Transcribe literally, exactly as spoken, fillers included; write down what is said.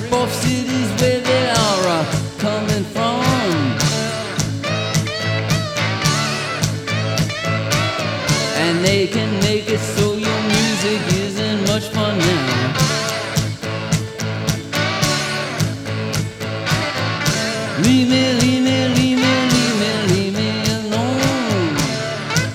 rip off cities where they are uh, coming from. And they can make it so your music isn't much fun now. Leave me, leave